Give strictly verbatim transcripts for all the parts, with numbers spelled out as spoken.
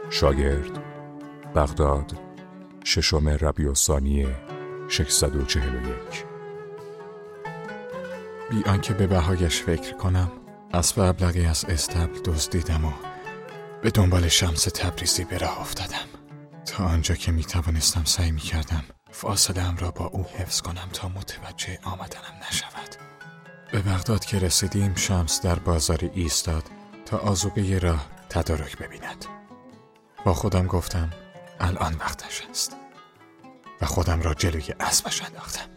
شاگرد، بغداد، ششم ربیع الثانی ششصد و چهل و یک. بی آنکه به بهایش فکر کنم اسب ابلقی از استبل دزدیدم و به دنبال شمس تبریزی به راه افتادم. تا آنجا که می توانستم سعی می کردم فاصله ام را با او حفظ کنم تا متوجه آمدنم نشود. به بغداد که رسیدیم شمس در بازاری ایستاد تا آذوقه راه تدارک ببیند. با خودم گفتم الان وقتش است و خودم را جلوی اسبش انداختم.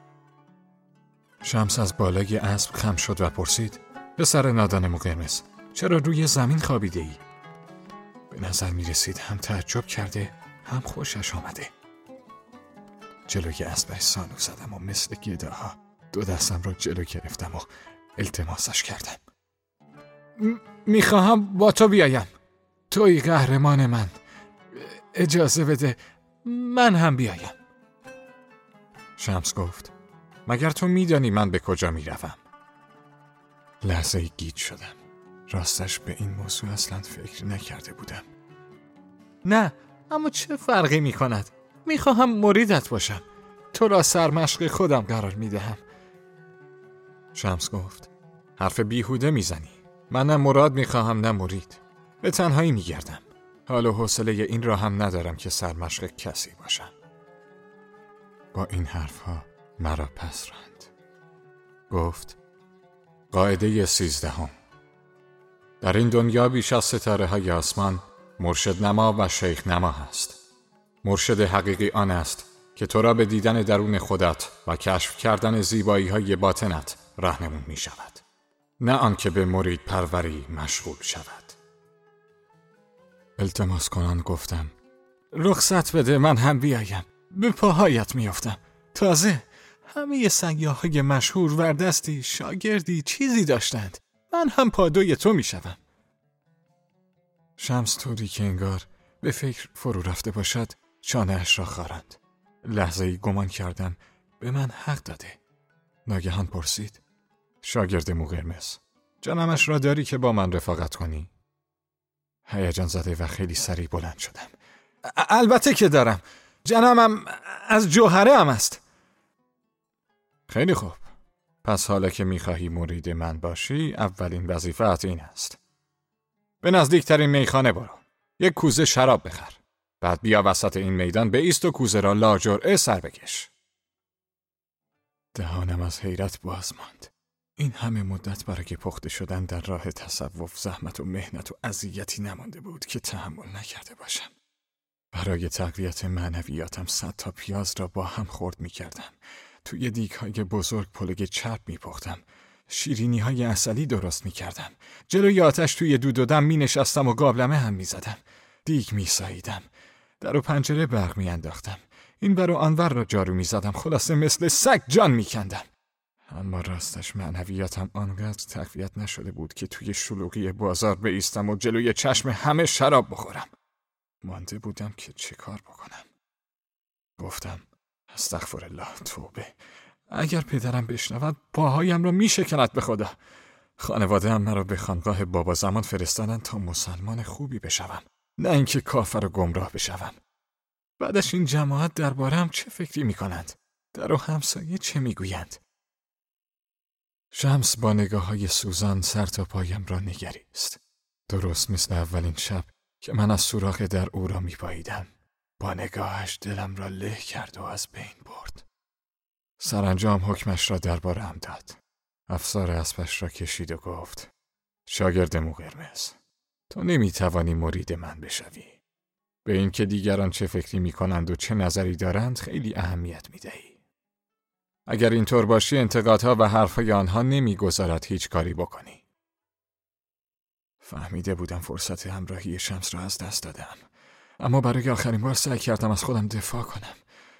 شمس از بالای اسب خم شد و پرسید پسر نادانم و قرمز، چرا روی زمین خوابیده ای؟ به نظر می رسید هم تعجب کرده هم خوشش آمده. جلوی اسبش سانو زدم و مثل گداها دو دستم را جلو گرفتم و التماسش کردم. میخواهم با تو بیایم، توی قهرمان من، اجازه بده من هم بیایم. شمس گفت مگر تو میدانی من به کجا میروم؟ لحظه گیج شدم. راستش به این موضوع اصلا فکر نکرده بودم. نه، اما چه فرقی میکند؟ میخواهم مریدت باشم، تو را سرمشق خودم قرار میدهم. شمس گفت حرف بیهوده میزنی، من نه مراد میخواهم نه مرید، به تنهایی میگردم، حال و حوصله این را هم ندارم که سرمشق کسی باشم. با این حرفها مرا پس راند. گفت قاعده سیزدهم: در این دنیا بیش از ستاره های آسمان مرشد نما و شیخ نما هست. مرشد حقیقی آن است که تو را به دیدن درون خودت و کشف کردن زیبایی های باطنت راهنمون می شود، نه آن که به مرید پروری مشغول شود. التماس کنان گفتم رخصت بده من هم بیایم، به پاهایت می افتم. تازه همه سیاح‌های مشهور وردستی، شاگردی، چیزی داشتند، من هم پادوی تو می شدم. شمس طوری که انگار به فکر فرو رفته باشد چانه‌اش را خاراند. لحظه‌ای گمان کردم به من حق داده. ناگهان پرسید شاگرد مو قرمز، جانمش را داری که با من رفاقت کنی؟ هیجان زده و خیلی سریع بلند شدم. البته که دارم، جانمم از جوهره هم است. خیلی خوب، پس حالا که میخواهی مرید من باشی اولین وظیفه‌ات این است: به نزدیکترین میخانه برو، یک کوزه شراب بخر، بعد بیا وسط این میدان بایست و کوزه را لاجرعه سر بکش. دهانم از حیرت باز ماند. این همه مدت برای پخته شدن در راه تصوف زحمت و مهنت و اذیتی نمانده بود که تحمل نکرده باشم. برای تقویت معنویاتم صد تا پیاز را با هم خرد می کردم. توی دیگ‌های بزرگ پلگ چرب می پختم. شیرینی های عسلی درست می کردم. جلوی آتش توی دود و دم می نشستم و گابلمه هم می زدم. دیگ می ساییدم. در و پنجره برق می انداختم. این بر و آنور را جارو می زدم. خلاصه مثل سگ جان می کندم. اما راستش معنویاتم آنقدر تقویت نشده بود که توی شلوغی بازار بایستم و جلوی چشم همه شراب بخورم. مانده بودم که چه کار بکنم. گفتم استغفرالله، توبه، اگر پدرم بشنود پاهایم را می شکند به خدا. خانواده هم مرا به خانقاه بابا زمان فرستادن تا مسلمان خوبی بشوم، نه اینکه کافر و گمراه بشوم. بعدش این جماعت درباره‌ام چه فکری می کنند؟ در و همسایه چه می گویند؟ شمس با نگاه های سوزان سر تا پایم را نگریست. درست مثل اولین شب که من از سوراخ در او را می پاییدم. با نگاهش دلم را له کرد و از بین برد. سرانجام حکمش را درباره‌ام داد. افسار اسبش را کشید و گفت شاگرد مو قرمز، تو نمی توانی مرید من بشوی. به این که دیگران چه فکری می کنند و چه نظری دارند خیلی اهمیت می دهی. اگر اینطور باشی انتقادها و حرفهای آنها نمی گذارد هیچ کاری بکنی. فهمیده بودم فرصت همراهی شمس را از دست دادم، اما برای آخرین بار سعی کردم از خودم دفاع کنم.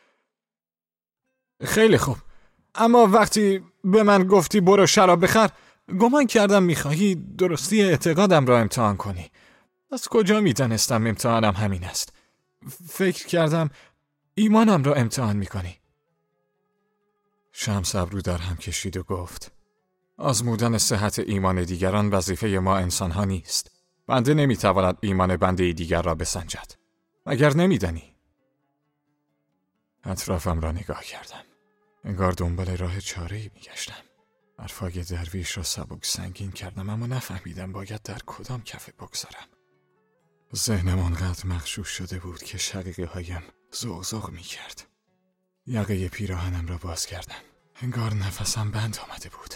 خیلی خوب، اما وقتی به من گفتی برو شراب بخر گمان کردم میخواهی درستی اعتقادم را امتحان کنی. از کجا میدانستم امتحانم همین است؟ فکر کردم ایمانم را امتحان میکنی. شمس ابرو در هم کشید و گفت آزمودن صحت ایمان دیگران وظیفه ما انسانها نیست، بنده نمیتواند ایمان بنده دیگر را بسنجد. مگر نمیدانی؟ اطرافم را نگاه کردم. انگار دنبال راه چاره‌ای میگشتم. حرفای درویش را سبک سنگین کردم، اما نفهمیدم باید در کدام کفه بگذارم. ذهنم آنقدر مغشوش شده بود که شقیقه هایم زغزغ می کرد. یقه پیراهنم را باز کردم. انگار نفسم بند آمده بود.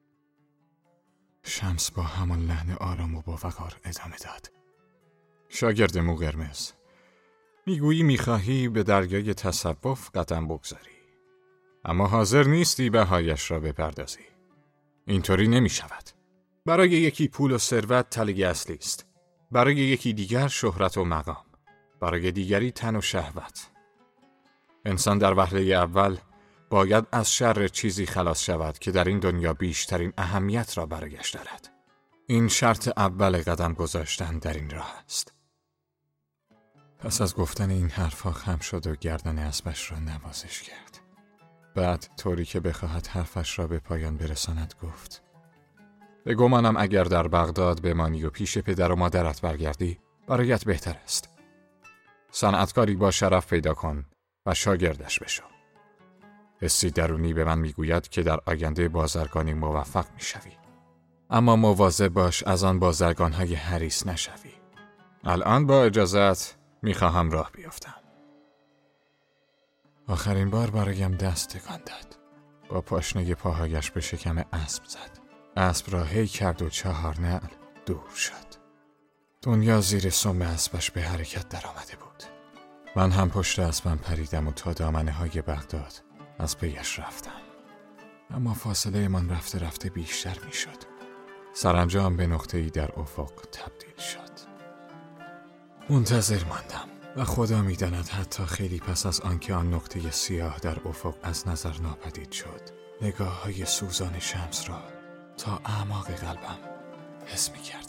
شمس با همان لحن آرام و با وقار ادامه داد. شاگرد مو قرمز، میگویی میخواهی به دریای تصوف قدم بگذاری، اما حاضر نیستی بهایش را بپردازی. اینطوری نمی شود. برای یکی پول و ثروت طلای اصلی است. برای یکی دیگر شهرت و مقام. برای دیگری تن و شهوت. انسان در وهله اول باید از شر چیزی خلاص شود که در این دنیا بیشترین اهمیت را برایش دارد. این شرط اول قدم گذاشتن در این راه است. پس از گفتن این حرفا خم شد و گردن اسبش را نوازش کرد. بعد طوری که بخواهد حرفش را به پایان برساند گفت: به گمانم اگر در بغداد بمانی و پیش پدر و مادرت برگردی برایت بهتر است. صنعتکاری با شرف پیدا کن و شاگردش بشو. حسی درونی به من میگوید که در آینده بازرگانی موفق میشوی. اما مواظب باش از آن بازرگانهای حریص نشوی. الان با اجازت میخواهم راه بیفتم. آخرین بار برایم دست تکان داد. با پاشنه پاهایش به شکم اسب زد. اسب را هی کرد و چهار نعل دور شد. دنیا زیر سم اسبش به حرکت در آمده بود. من هم پشت اسبم پریدم و تا دامنه های بغداد از پیش رفتم. اما فاصله من رفته رفته بیشتر می شد. سرانجام به نقطه‌ای در افق تبدیل شد. منتظر ماندم و خدا می داند حتی خیلی پس از آنکه آن نقطه سیاه در افق از نظر ناپدید شد، نگاه های سوزان شمس را تا اعماق قلبم حس می کرد.